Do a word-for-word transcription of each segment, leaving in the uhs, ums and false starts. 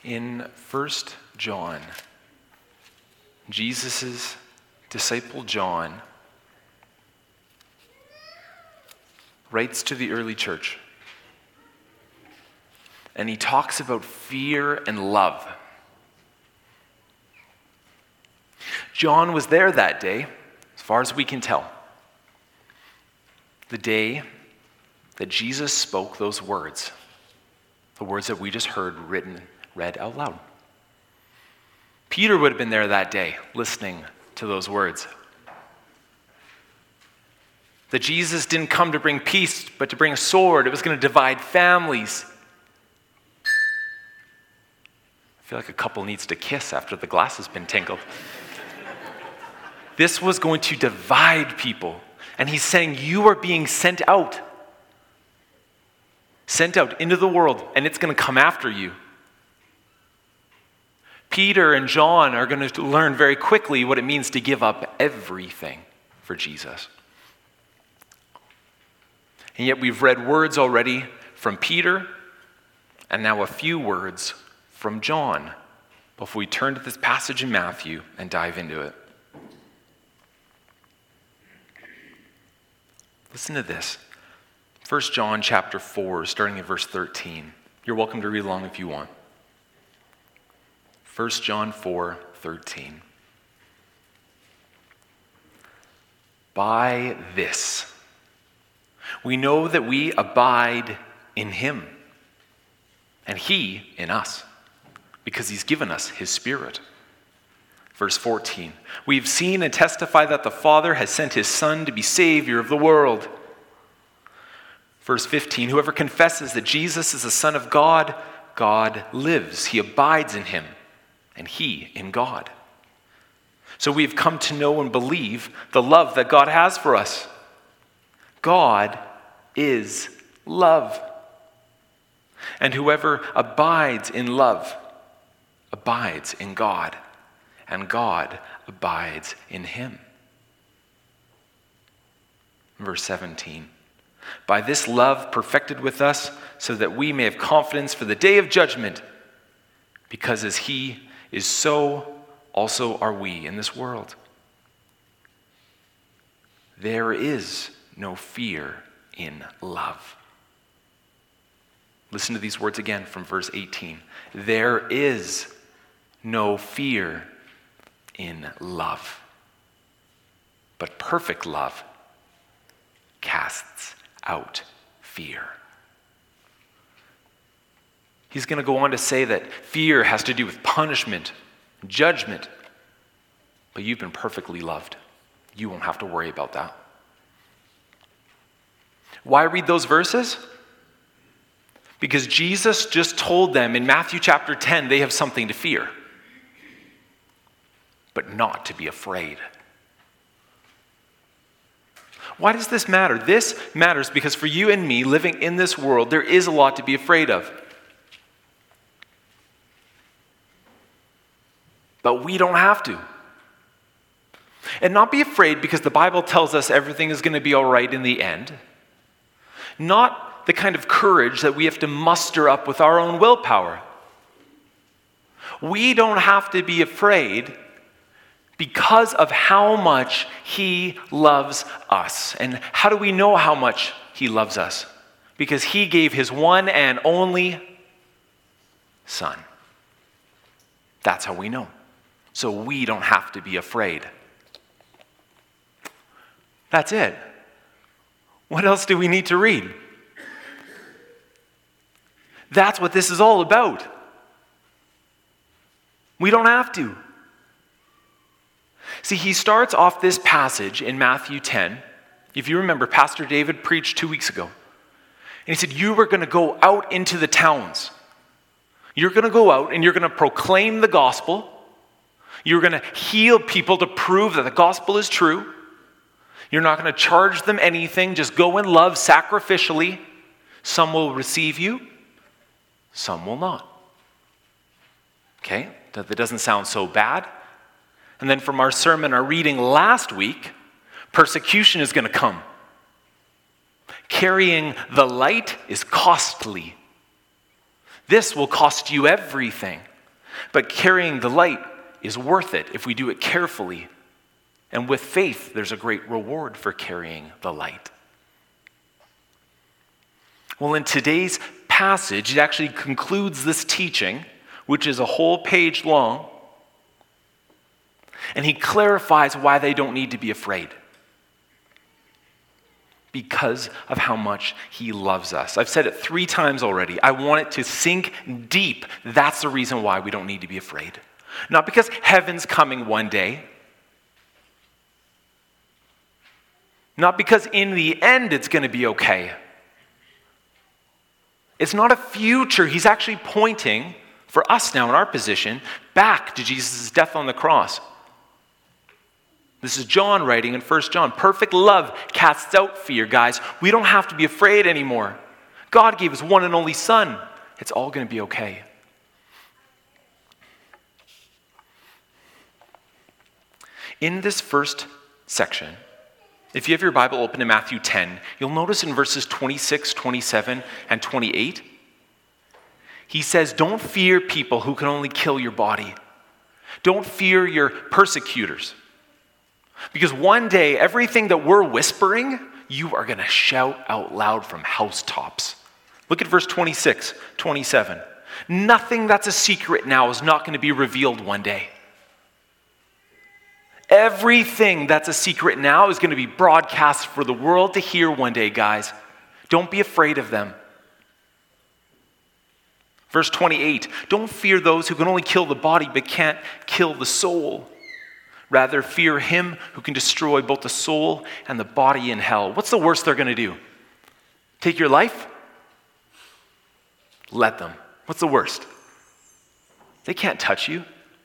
In First John, Jesus' disciple John writes to the early church, and he talks about fear and love. John was there that day, as far as we can tell. The day that Jesus spoke those words, the words that we just heard written, read out loud. Peter would have been there that day, listening to those words. That Jesus didn't come to bring peace, but to bring a sword. It was going to divide families. I feel like a couple needs to kiss after the glass has been tinkled. This was going to divide people. And he's saying, you are being sent out. Sent out into the world, and it's going to come after you. Peter and John are going to learn very quickly what it means to give up everything for Jesus. And yet we've read words already from Peter, and now a few words from John before we turn to this passage in Matthew and dive into it. Listen to this. First John chapter four, starting at verse thirteen. You're welcome to read along if you want. First John four, thirteen. By this, we know that we abide in him, and he in us, because he's given us his Spirit. Verse fourteen, we've seen and testify that the Father has sent his Son to be Savior of the world. Verse fifteen, whoever confesses that Jesus is the Son of God, God lives. He abides in him, and he in God. So we've come to know and believe the love that God has for us. God is love. And whoever abides in love abides in God, and God abides in him. Verse seventeen, by this love perfected with us, so that we may have confidence for the day of judgment, because as he is, so also are we in this world. There is no fear in love. Listen to these words again from verse eighteen. There is no fear in love, but perfect love casts out fear. He's going to go on to say that fear has to do with punishment, judgment, but you've been perfectly loved. You won't have to worry about that. Why read those verses? Because Jesus just told them in Matthew chapter ten they have something to fear, but not to be afraid. Why does this matter? This matters because for you and me living in this world, there is a lot to be afraid of. But we don't have to. And not be afraid because the Bible tells us everything is going to be all right in the end. Not the kind of courage that we have to muster up with our own willpower. We don't have to be afraid because of how much he loves us. And how do we know how much he loves us? Because he gave his one and only Son. That's how we know. So we don't have to be afraid. That's it. What else do we need to read? That's what this is all about. We don't have to. See, he starts off this passage in Matthew ten. If you remember, Pastor David preached two weeks ago. And he said, you are going to go out into the towns. You're going to go out and you're going to proclaim the gospel. You're going to heal people to prove that the gospel is true. You're not going to charge them anything. Just go in love sacrificially. Some will receive you. Some will not. Okay? That doesn't sound so bad. And then from our sermon, our reading last week, persecution is going to come. Carrying the light is costly. This will cost you everything. But carrying the light is worth it if we do it carefully. And with faith, there's a great reward for carrying the light. Well, in today's passage, it actually concludes this teaching, which is a whole page long, and he clarifies why they don't need to be afraid. Because of how much he loves us. I've said it three times already. I want it to sink deep. That's the reason why we don't need to be afraid. Not because heaven's coming one day. Not because in the end it's going to be okay. It's not a future. He's actually pointing, for us now in our position, back to Jesus' death on the cross. This is John writing in First John. Perfect love casts out fear, guys. We don't have to be afraid anymore. God gave his one and only Son. It's all going to be okay. In this first section, if you have your Bible open to Matthew ten, you'll notice in verses twenty-six, twenty-seven, and twenty-eight, he says, don't fear people who can only kill your body. Don't fear your persecutors. Because one day, everything that we're whispering, you are going to shout out loud from housetops. Look at verse twenty-six, twenty-seven. Nothing that's a secret now is not going to be revealed one day. Everything that's a secret now is going to be broadcast for the world to hear one day, guys. Don't be afraid of them. Verse twenty-eight, don't fear those who can only kill the body but can't kill the soul. Rather, fear him who can destroy both the soul and the body in hell. What's the worst they're going to do? Take your life? Let them. What's the worst? They can't touch you.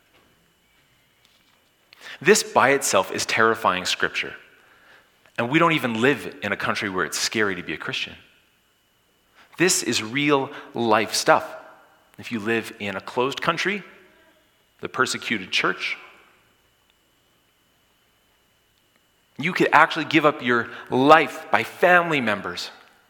This by itself is terrifying scripture. And we don't even live in a country where it's scary to be a Christian. This is real life stuff. If you live in a closed country, the persecuted church, you could actually give up your life by family members.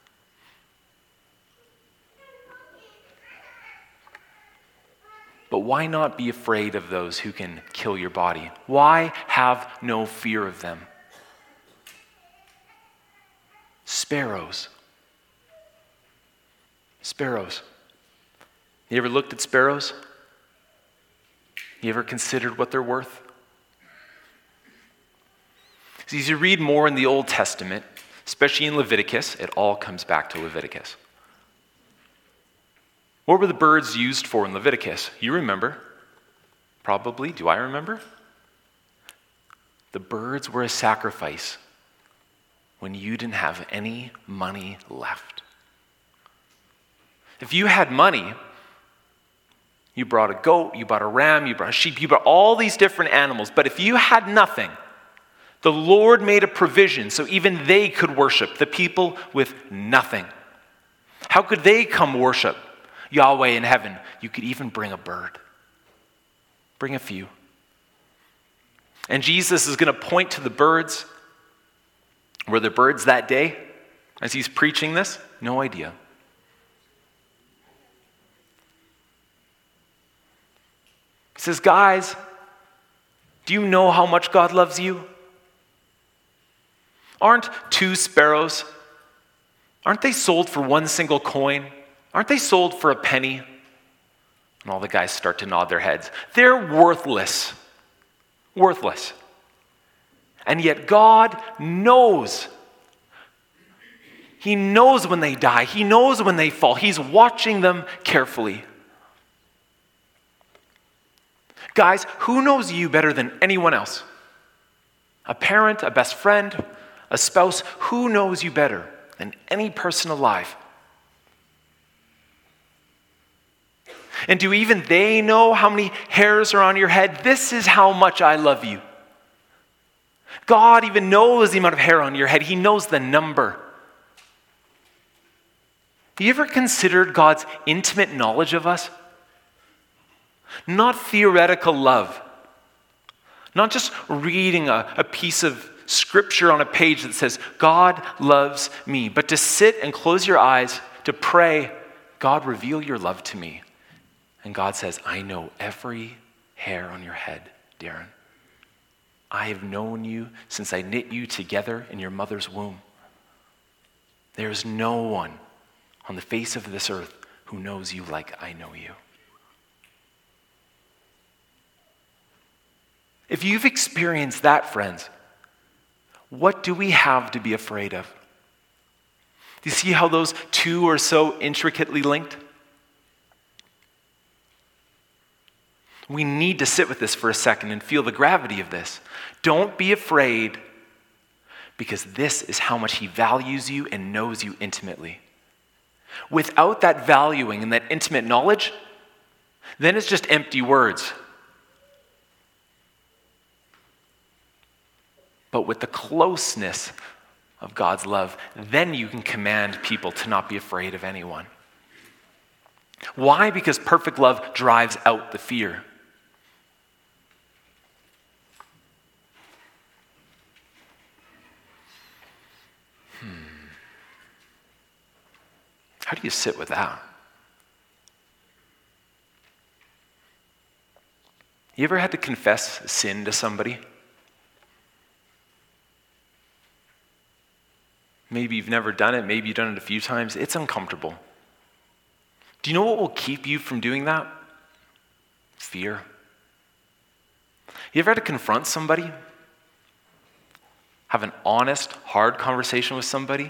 But why not be afraid of those who can kill your body? Why have no fear of them? Sparrows. Sparrows. You ever looked at sparrows? You ever considered what they're worth? So as you read more in the Old Testament, especially in Leviticus, it all comes back to Leviticus. What were the birds used for in Leviticus? You remember? Probably. Do I remember? The birds were a sacrifice when you didn't have any money left. If you had money, you brought a goat, you brought a ram, you brought a sheep, you brought all these different animals. But if you had nothing, the Lord made a provision so even they could worship, the people with nothing. How could they come worship Yahweh in heaven? You could even bring a bird. Bring a few. And Jesus is going to point to the birds. Were there birds that day as he's preaching this? No idea. He says, guys, do you know how much God loves you? Aren't two sparrows, aren't they sold for one single coin? Aren't they sold for a penny? And all the guys start to nod their heads. They're worthless. Worthless. And yet God knows. He knows when they die. He knows when they fall. He's watching them carefully. Guys, who knows you better than anyone else? A parent, a best friend, a spouse, who knows you better than any person alive? And do even they know how many hairs are on your head? This is how much I love you. God even knows the amount of hair on your head. He knows the number. Have you ever considered God's intimate knowledge of us? Not theoretical love. Not just reading a, a piece of scripture on a page that says, God loves me. But to sit and close your eyes, to pray, God, reveal your love to me. And God says, I know every hair on your head, Darren. I have known you since I knit you together in your mother's womb. There is no one on the face of this earth who knows you like I know you. If you've experienced that, friends, what do we have to be afraid of? Do you see how those two are so intricately linked? We need to sit with this for a second and feel the gravity of this. Don't be afraid, because this is how much he values you and knows you intimately. Without that valuing and that intimate knowledge, then it's just empty words. But with the closeness of God's love, then you can command people to not be afraid of anyone. Why? Because perfect love drives out the fear. Hmm. How do you sit with that? You ever had to confess sin to somebody? Maybe you've never done it. Maybe you've done it a few times. It's uncomfortable. Do you know what will keep you from doing that? Fear. You ever had to confront somebody? Have an honest, hard conversation with somebody?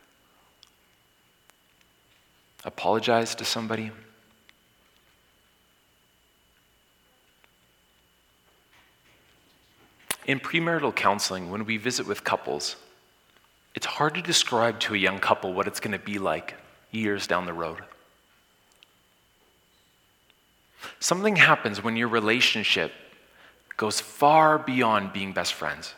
Apologize to somebody? In premarital counseling, when we visit with couples, it's hard to describe to a young couple what it's going to be like years down the road. Something happens when your relationship goes far beyond being best friends.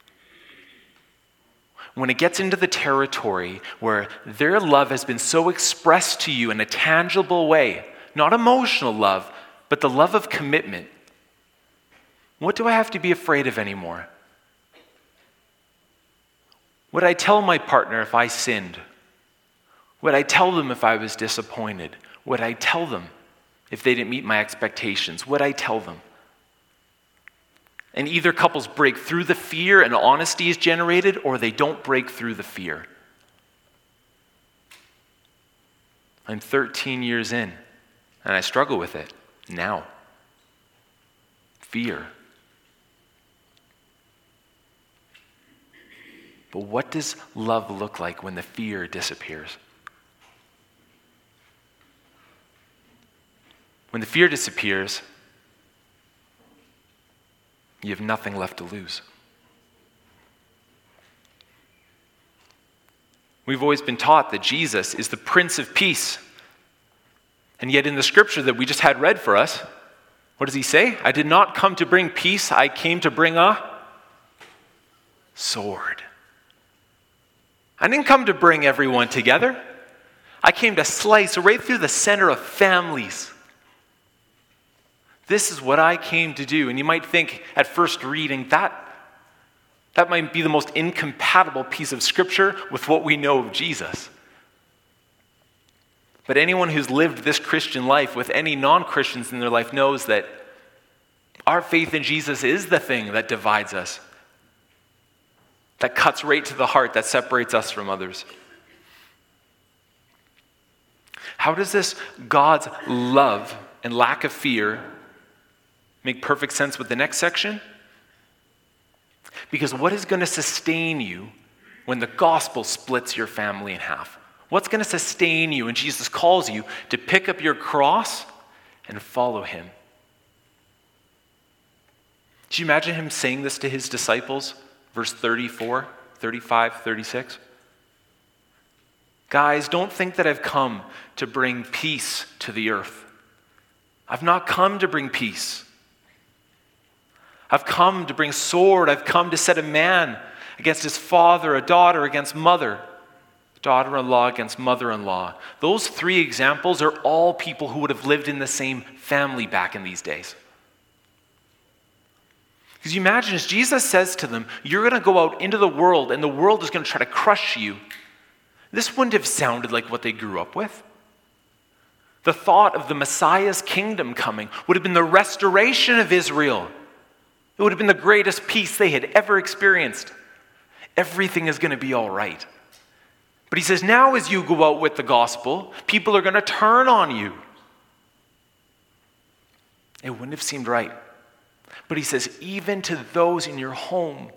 When it gets into the territory where their love has been so expressed to you in a tangible way, not emotional love, but the love of commitment. What do I have to be afraid of anymore? Would I tell my partner if I sinned? Would I tell them if I was disappointed? Would I tell them if they didn't meet my expectations? Would I tell them? And either couples break through the fear and honesty is generated, or they don't break through the fear. I'm thirteen years in, and I struggle with it now. Fear. But what does love look like when the fear disappears? When the fear disappears, you have nothing left to lose. We've always been taught that Jesus is the Prince of Peace. And yet in the scripture that we just had read for us, what does he say? I did not come to bring peace, I came to bring a sword. I didn't come to bring everyone together. I came to slice right through the center of families. This is what I came to do. And you might think at first reading that that might be the most incompatible piece of scripture with what we know of Jesus. But anyone who's lived this Christian life with any non-Christians in their life knows that our faith in Jesus is the thing that divides us, that cuts right to the heart, that separates us from others. How does this God's love and lack of fear make perfect sense with the next section? Because what is going to sustain you when the gospel splits your family in half? What's going to sustain you when Jesus calls you to pick up your cross and follow him? Do you imagine him saying this to his disciples? Verse thirty-four, thirty-five, thirty-six. Guys, don't think that I've come to bring peace to the earth. I've not come to bring peace. I've come to bring sword. I've come to set a man against his father, a daughter against mother, daughter-in-law against mother-in-law. Those three examples are all people who would have lived in the same family back in these days. Because you imagine, as Jesus says to them, you're going to go out into the world and the world is going to try to crush you. This wouldn't have sounded like what they grew up with. The thought of the Messiah's kingdom coming would have been the restoration of Israel. It would have been the greatest peace they had ever experienced. Everything is going to be all right. But he says, now as you go out with the gospel, people are going to turn on you. It wouldn't have seemed right. But he says, even to those in your home,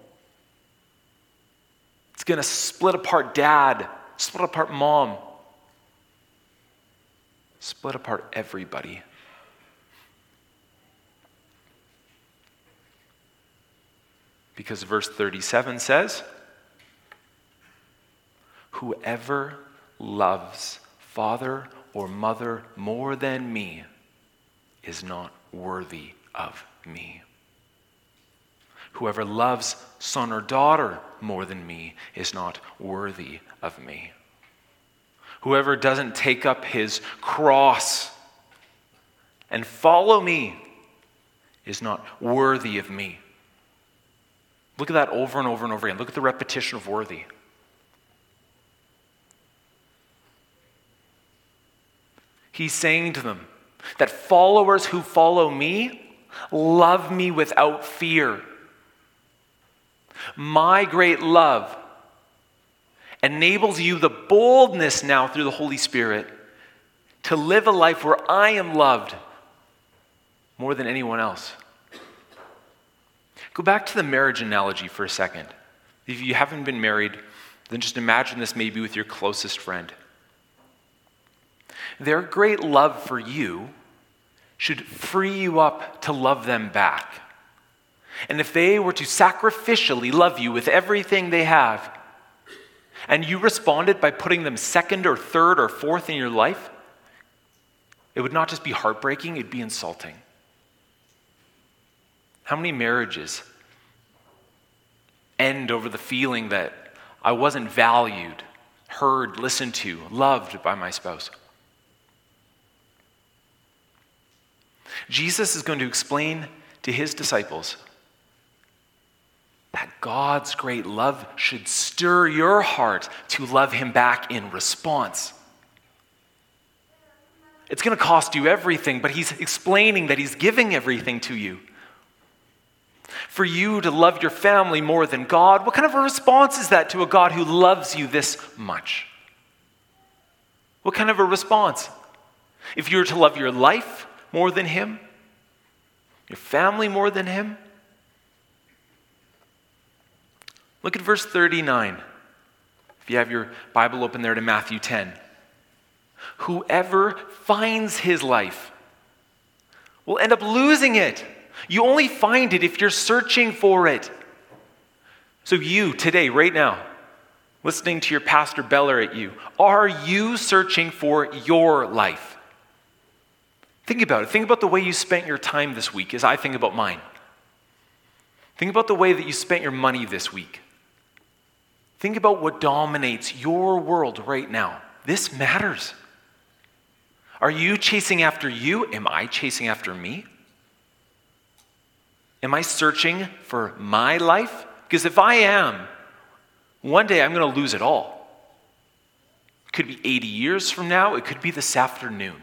it's going to split apart dad, split apart mom, split apart everybody. Because verse thirty-seven says, whoever loves father or mother more than me is not worthy of me. Whoever loves son or daughter more than me is not worthy of me. Whoever doesn't take up his cross and follow me is not worthy of me. Look at that over and over and over again. Look at the repetition of worthy. He's saying to them that followers who follow me love me without fear. My great love enables you the boldness now through the Holy Spirit to live a life where I am loved more than anyone else. Go back to the marriage analogy for a second. If you haven't been married, then just imagine this maybe with your closest friend. Their great love for you should free you up to love them back. And if they were to sacrificially love you with everything they have, and you responded by putting them second or third or fourth in your life, it would not just be heartbreaking, it'd be insulting. How many marriages end over the feeling that I wasn't valued, heard, listened to, loved by my spouse? Jesus is going to explain to his disciples that God's great love should stir your heart to love him back in response. It's going to cost you everything, but he's explaining that he's giving everything to you. For you to love your family more than God, what kind of a response is that to a God who loves you this much? What kind of a response? If you were to love your life more than him, your family more than him, look at verse thirty-nine. If you have your Bible open there to Matthew ten. Whoever finds his life will end up losing it. You only find it if you're searching for it. So you, today, right now, listening to your pastor beller at you, are you searching for your life? Think about it. Think about the way you spent your time this week as I think about mine. Think about the way that you spent your money this week. Think about what dominates your world right now. This matters. Are you chasing after you? Am I chasing after me? Am I searching for my life? Because if I am, one day I'm going to lose it all. It could be eighty years from now. It could be this afternoon.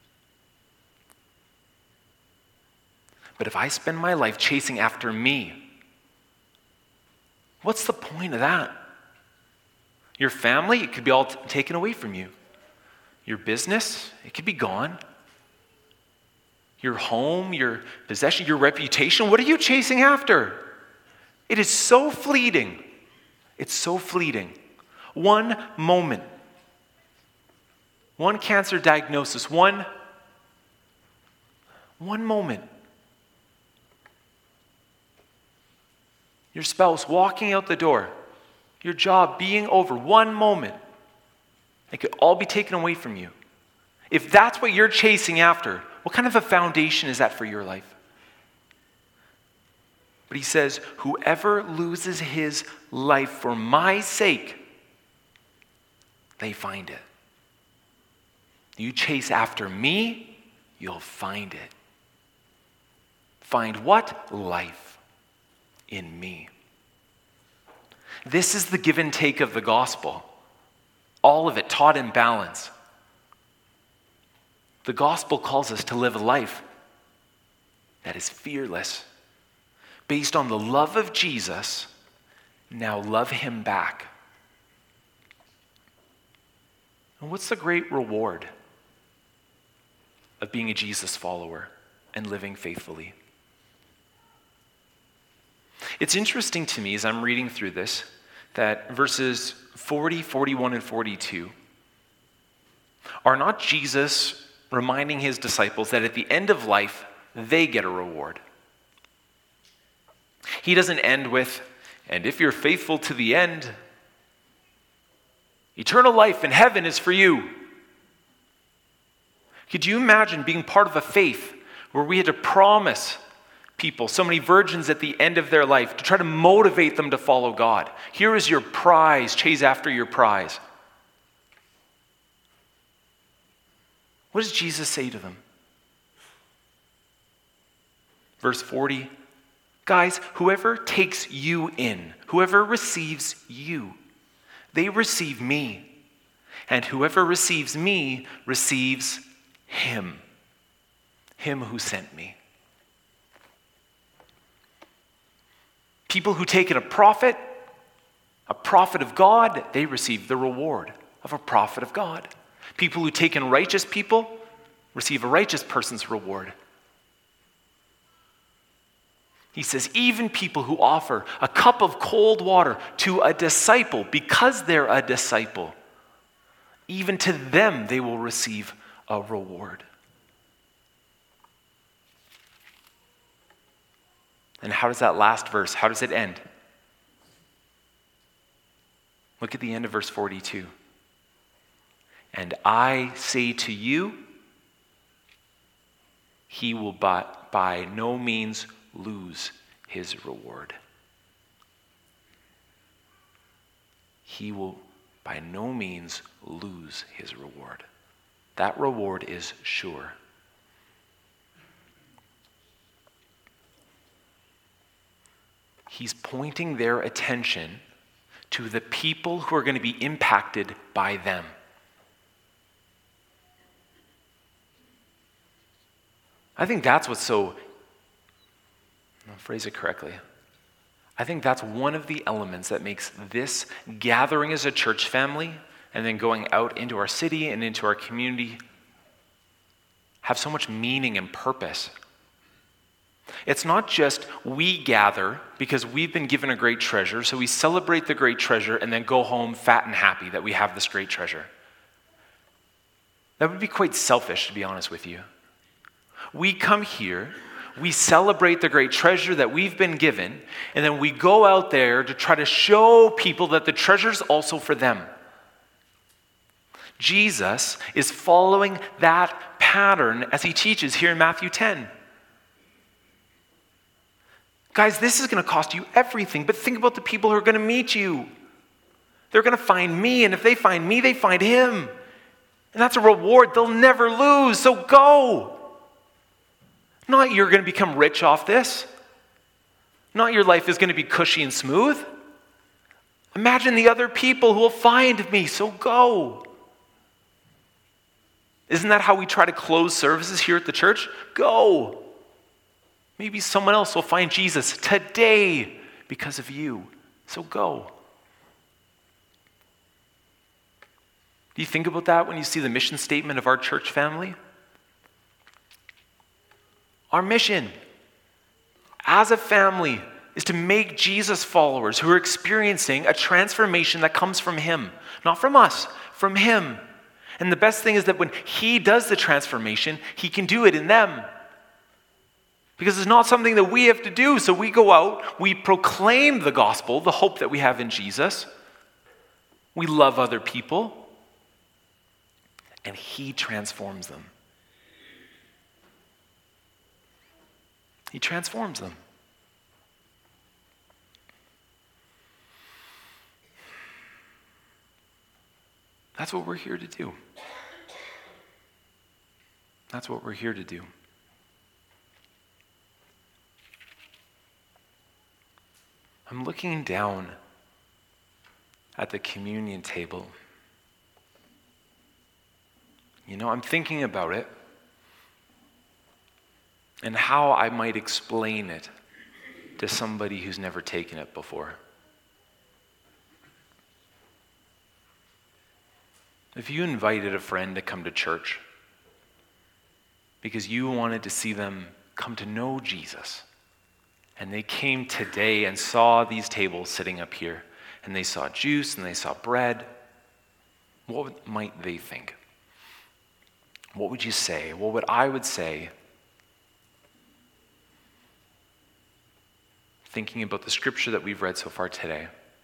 But if I spend my life chasing after me, what's the point of that? Your family, it could be all t- taken away from you. Your business, it could be gone. Your home, your possession, your reputation, what are you chasing after? It is so fleeting. It's so fleeting. One moment, one cancer diagnosis, one, one moment. Your spouse walking out the door, your job being over, one moment. It could all be taken away from you. If that's what you're chasing after, what kind of a foundation is that for your life? But he says, whoever loses his life for my sake, they find it. You chase after me, you'll find it. Find what? Life in me. This is the give and take of the gospel. All of it taught in balance. The gospel calls us to live a life that is fearless, based on the love of Jesus. Now love him back. And what's the great reward of being a Jesus follower and living faithfully? It's interesting to me as I'm reading through this that verses forty, forty-one, and forty-two are not Jesus reminding his disciples that at the end of life, they get a reward. He doesn't end with, and if you're faithful to the end, eternal life in heaven is for you. Could you imagine being part of a faith where we had to promise people, so many virgins at the end of their life, to try to motivate them to follow God? Here is your prize, chase after your prize. What does Jesus say to them? Verse forty, guys, whoever takes you in, whoever receives you, they receive me. And whoever receives me receives him, him who sent me. People who take in a prophet, a prophet of God, they receive the reward of a prophet of God. People who take in righteous people receive a righteous person's reward. He says, even people who offer a cup of cold water to a disciple because they're a disciple, even to them they will receive a reward. And how does that last verse, how does it end? Look at the end of verse forty-two. And I say to you, he will by, by no means lose his reward. He will by no means lose his reward. That reward is sure. He's pointing their attention to the people who are going to be impacted by them. I think that's what's so, I'll phrase it correctly. I think that's one of the elements that makes this gathering as a church family and then going out into our city and into our community have so much meaning and purpose. It's not just we gather because we've been given a great treasure, so we celebrate the great treasure and then go home fat and happy that we have this great treasure. That would be quite selfish, to be honest with you. We come here, we celebrate the great treasure that we've been given, and then we go out there to try to show people that the treasure's also for them. Jesus is following that pattern as he teaches here in Matthew ten. Guys, this is going to cost you everything, but think about the people who are going to meet you. They're going to find me, and if they find me, they find him. And that's a reward they'll never lose, so go. Not you're going to become rich off this. Not your life is going to be cushy and smooth. Imagine the other people who will find me, so go. Isn't that how we try to close services here at the church? Go. Maybe someone else will find Jesus today because of you, so go. Do you think about that when you see the mission statement of our church family? Our mission as a family is to make Jesus followers who are experiencing a transformation that comes from him, not from us, from him. And the best thing is that when he does the transformation, he can do it in them. Because it's not something that we have to do. So we go out, we proclaim the gospel, the hope that we have in Jesus. We love other people. And he transforms them. He transforms them. That's what we're here to do. That's what we're here to do. I'm looking down at the communion table. You know, I'm thinking about it. and how I might explain it to somebody who's never taken it before. If you invited a friend to come to church because you wanted to see them come to know Jesus, and they came today and saw these tables sitting up here, and they saw juice and they saw bread, what might they think? What would you say? Well, what I would say, thinking about the scripture that we've read so far today,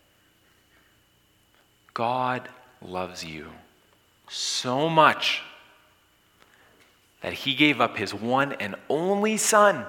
God loves you so much that he gave up his one and only Son,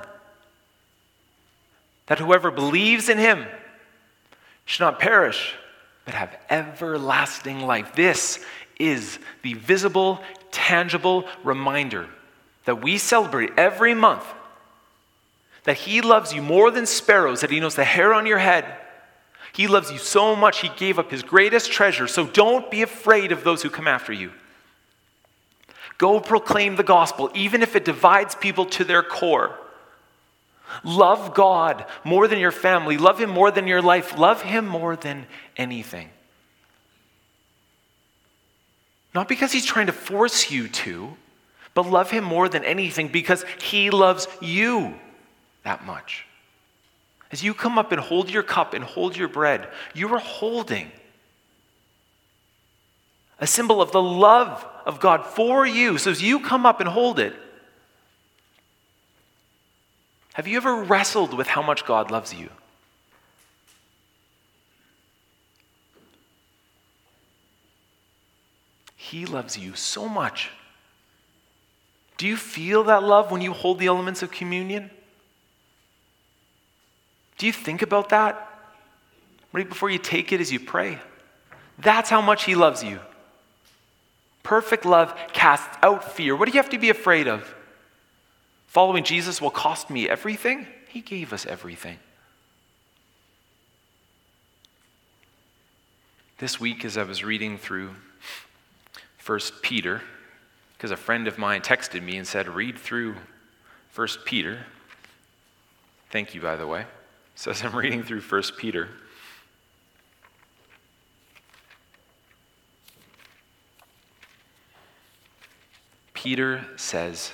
that whoever believes in him should not perish, but have everlasting life. This is the visible, tangible reminder that we celebrate every month, that he loves you more than sparrows, that he knows the hair on your head. He loves you so much, he gave up his greatest treasure. So don't be afraid of those who come after you. Go proclaim the gospel, even if it divides people to their core. Love God more than your family. Love him more than your life. Love him more than anything. Not because he's trying to force you to, but love him more than anything because he loves you that much. As you come up and hold your cup and hold your bread, you are holding a symbol of the love of God for you. So as you come up and hold it, have you ever wrestled with how much God loves you? He loves you so much. Do you feel that love when you hold the elements of communion? Do you think about that right before you take it as you pray? That's how much he loves you. Perfect love casts out fear. What do you have to be afraid of? Following Jesus will cost me everything? He gave us everything. This week, as I was reading through First Peter, because a friend of mine texted me and said, read through First Peter. Thank you, by the way. So as I'm reading through First Peter, Peter says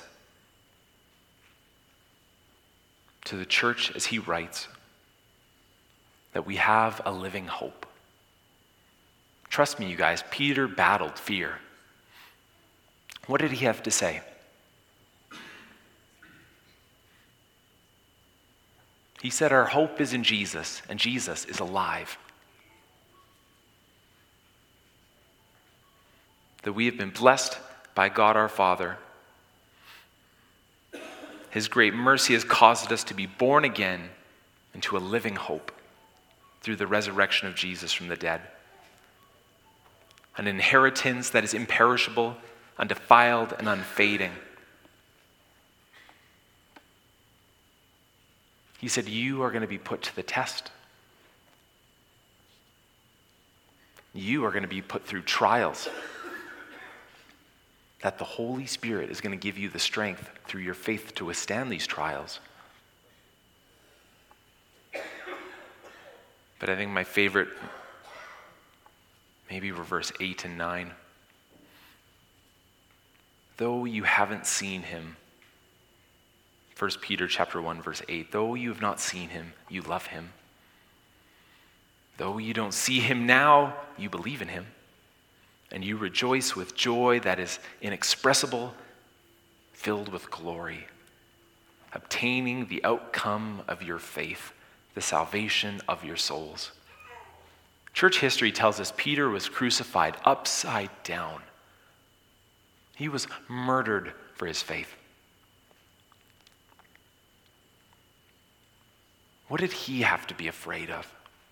to the church as he writes that we have a living hope. Trust me, you guys, Peter battled fear. What did he have to say? He said our hope is in Jesus, and Jesus is alive. That we have been blessed by God our Father. His great mercy has caused us to be born again into a living hope through the resurrection of Jesus from the dead. An inheritance that is imperishable, undefiled, and unfading. He said, you are going to be put to the test. You are going to be put through trials. That the Holy Spirit is going to give you the strength through your faith to withstand these trials. But I think my favorite, maybe were verse eight and nine. Though you haven't seen him, First Peter chapter one, verse eight, though you have not seen him, you love him. Though you don't see him now, you believe in him. And you rejoice with joy that is inexpressible, filled with glory, obtaining the outcome of your faith, the salvation of your souls. Church history tells us Peter was crucified upside down. He was murdered for his faith. What did he have to be afraid of?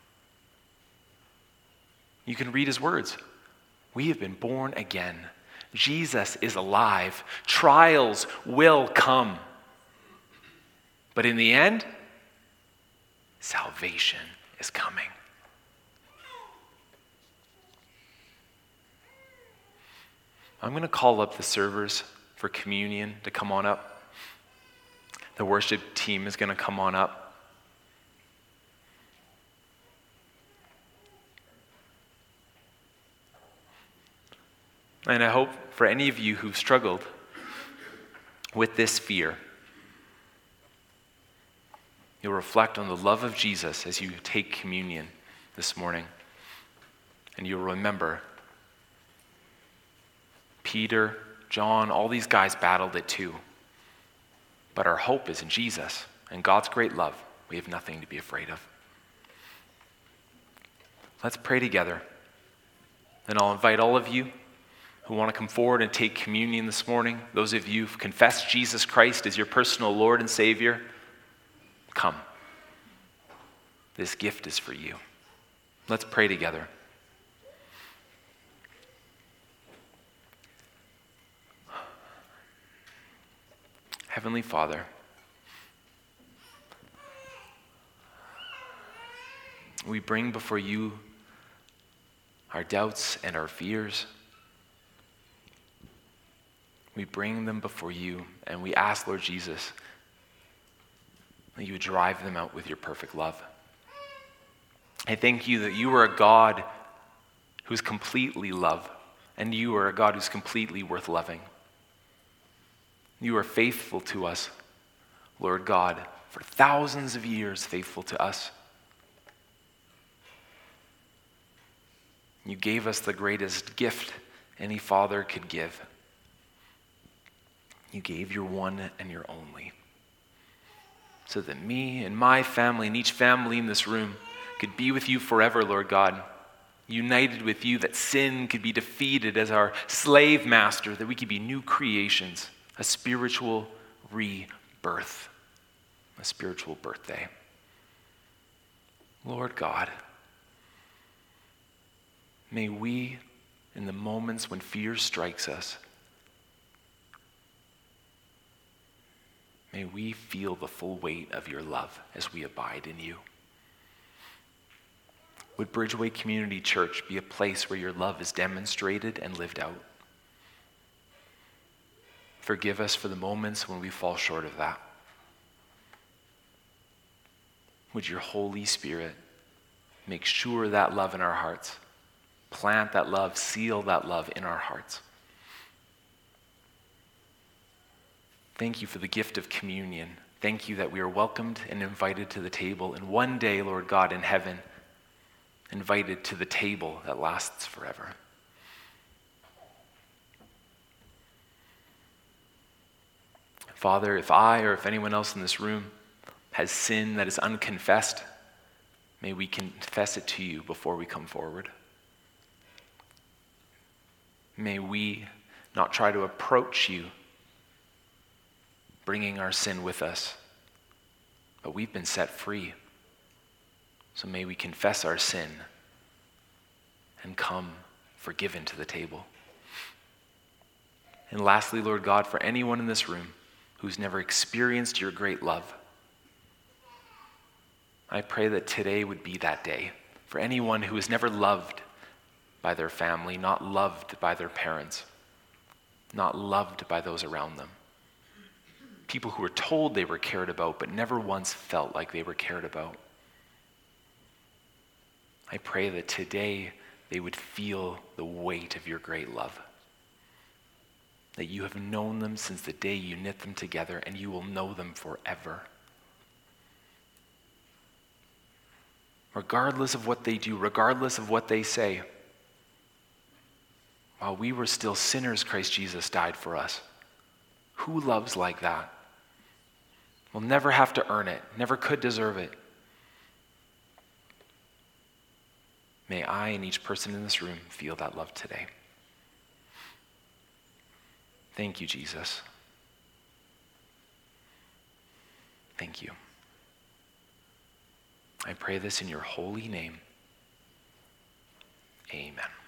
You can read his words. We have been born again. Jesus is alive. Trials will come. But in the end, salvation is coming. I'm going to call up the servers for communion to come on up. The worship team is going to come on up. And I hope for any of you who've struggled with this fear, you'll reflect on the love of Jesus as you take communion this morning. And you'll remember Peter, John, all these guys battled it too. But our hope is in Jesus and God's great love. We have nothing to be afraid of. Let's pray together. Then I'll invite all of you who want to come forward and take communion this morning, those of you who've confessed Jesus Christ as your personal Lord and Savior, come. This gift is for you. Let's pray together. Heavenly Father, we bring before you our doubts and our fears. We bring them before you, and we ask, Lord Jesus, that you would drive them out with your perfect love. I thank you that you are a God who's completely love, and you are a God who's completely worth loving. You are faithful to us, Lord God, for thousands of years faithful to us. You gave us the greatest gift any father could give. You gave your one and your only, so that me and my family and each family in this room could be with you forever, Lord God, united with you, that sin could be defeated as our slave master, that we could be new creations, a spiritual rebirth, a spiritual birthday. Lord God, may we, in the moments when fear strikes us, may we feel the full weight of your love as we abide in you. Would Bridgeway Community Church be a place where your love is demonstrated and lived out? Forgive us for the moments when we fall short of that. Would your Holy Spirit make sure that love in our hearts, plant that love, seal that love in our hearts. Thank you for the gift of communion. Thank you that we are welcomed and invited to the table. And one day, Lord God, in heaven, invited to the table that lasts forever. Father, if I or if anyone else in this room has sin that is unconfessed, may we confess it to you before we come forward. May we not try to approach you bringing our sin with us, but we've been set free. So may we confess our sin and come forgiven to the table. And lastly, Lord God, for anyone in this room who's never experienced your great love, I pray that today would be that day. For anyone who has never loved by their family, not loved by their parents, not loved by those around them. People who were told they were cared about, but never once felt like they were cared about. I pray that today they would feel the weight of your great love. That you have known them since the day you knit them together, and you will know them forever. Regardless of what they do, regardless of what they say, while we were still sinners, Christ Jesus died for us. Who loves like that? We'll never have to earn it, never could deserve it. May I and each person in this room feel that love today. Thank you, Jesus. Thank you. I pray this in your holy name. Amen.